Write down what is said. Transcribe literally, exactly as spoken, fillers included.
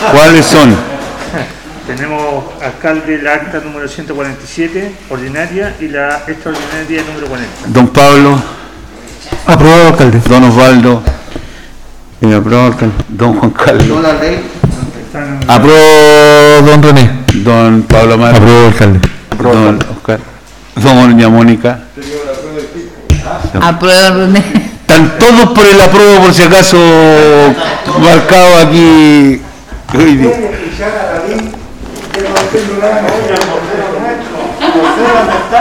¿Cuáles son? Tenemos alcalde la acta número ciento cuarenta y siete, ordinaria, y la extraordinaria número cuarenta. Don Pablo. Aprobado, alcalde. Don Osvaldo. Eh, aprobado, alcalde. Don Juan Carlos. Aprobado, don René. Don Pablo Amaro. Aprobado, alcalde. Don Oscar. Doña Mónica. Aprueba, René. Están todos por el apruebo, por si acaso, marcado aquí. Hoy día.